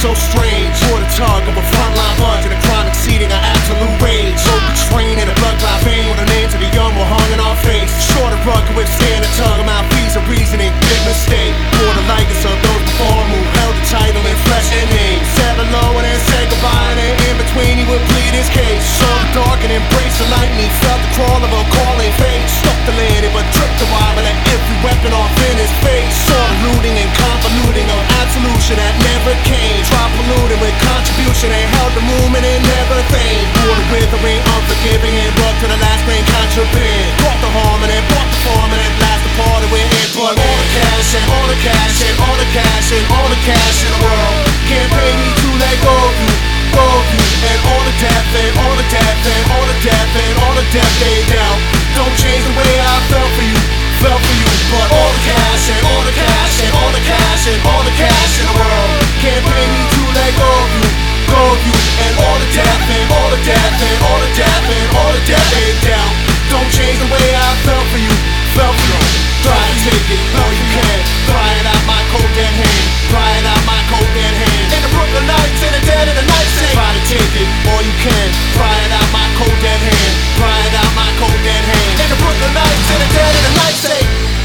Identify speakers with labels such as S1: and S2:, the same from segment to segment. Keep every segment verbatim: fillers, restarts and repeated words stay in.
S1: so strange. For the tug of a frontline budge and a crime exceeding our absolute rage. So betraying in a blood clot vein with the names of the young were hung in our face. Short of rug can withstand the tug of malfeasance of reasoning, big mistake. For the likeness of those before him who held the title in flesh and name. Said hello and then said goodbye, and then in between he would plead his case. Saw the dark and embraced the light, and he felt the crawl of a calling fate. Stuck the landing but tripped the wire, but let every weapon off in his face. Saw the looting and convoluting of absolution that never came. Tried polluting with contribution and held the movement and never feigned. Bore the withering, unforgiving, and rubbed to the last grain contraband. Brought the harm and then brought the form and at last departed with it. But all the cash and all the cash and all the cash and all the cash in the world can't pay me to let go of you, go of you. And all the death and all the death and all the death and all the death they down. Don't change the way I felt for you, felt for you. But all the cash and all the cash and all the cash and all the cash in the world can't pay me to let go of you, go of you. And all the death and all the death and all the death and all the death they down. Don't change the way I felt for you, felt for you. Try to take it, all you can. Pry it out my cold dead hand, pry it out my cold dead hand. In the Brooklyn nights, in the dead of the night, say try to take it, all you can. Pry it out my cold dead hand, pry it out my cold dead hand. In the Brooklyn nights, in the dead of the night, say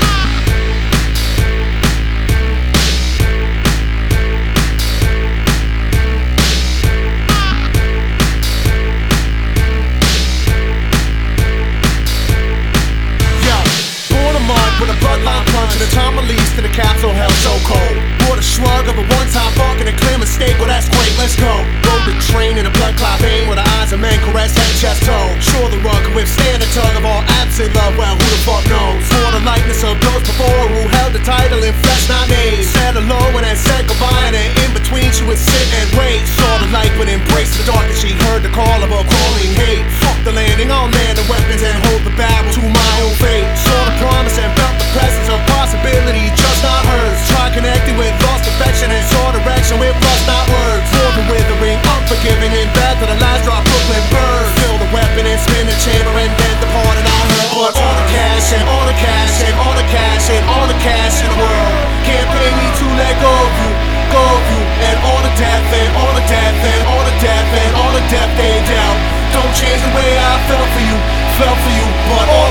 S1: with a bloodline plunge and a time release to the capsule held so cold. Brought a shrug of a one-time fuck and a clear mistake. Well, that's great, let's go. Rode the train in a blood clot vein where the eyes of men caress head, chest, toe. Sure the rug can withstand the tug of all absent love. Well, who the fuck knows? For the likeness of those before who held the title in flesh, not names. Said hello and then said goodbye, and then in between she would sit and wait. Saw the light but embraced the dark, and she heard the call of her calling hate. Fuck the landing, I'll land the weapons and hold the barrel to my own fate. Saw the promise and felt the presence of possibility, just not hers. Try connecting with lost affection and saw direction with lust, not words. For the withering, unforgiving, and bad to the last drop Brooklyn burns. Fill the weapon and spin the chamber and then depart and I heard. But all the cash and all the cash and all the cash and all the cash in the world can't pay me to let go of you, go of you. And all the death and all the death and all the death and all the death they down. Don't change the way I felt for you, felt for you. But all